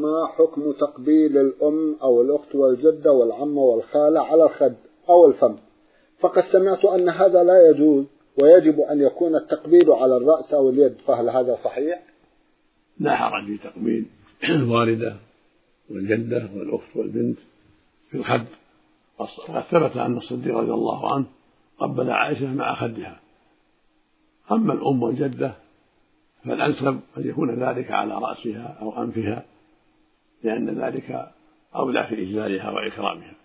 ما حكم تقبيل الأم أو الأخت والجدة والعمة والخالة على الخد أو الفم؟ فقد سمعت أن هذا لا يجوز ويجب أن يكون التقبيل على الرأس أو اليد، فهل هذا صحيح؟ لا حرج في تقبيل الوالدة والجدة والأخت والبنت في الخد، وقد ثبت أن الصديق رضي الله عنه قبل عائشة مع خدها. أما الأم والجدة فالأنسب أن يكون ذلك على رأسها أو أنفها، لأن ذلك أولى في إجلالها وإكرامها.